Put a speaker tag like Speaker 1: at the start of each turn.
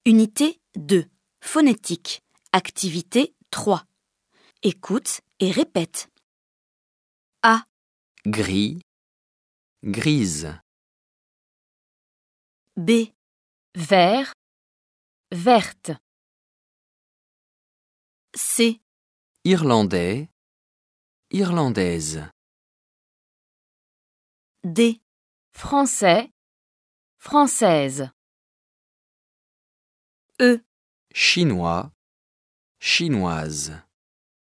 Speaker 1: Unité 2. Phonétique. Activité 3. Écoute et répète. A,
Speaker 2: Gris, grise.
Speaker 1: B,
Speaker 3: Vert, verte.
Speaker 1: C,
Speaker 2: Irlandais, irlandaise.
Speaker 1: D,
Speaker 3: Français, française.
Speaker 1: E,
Speaker 2: Chinois, chinoise.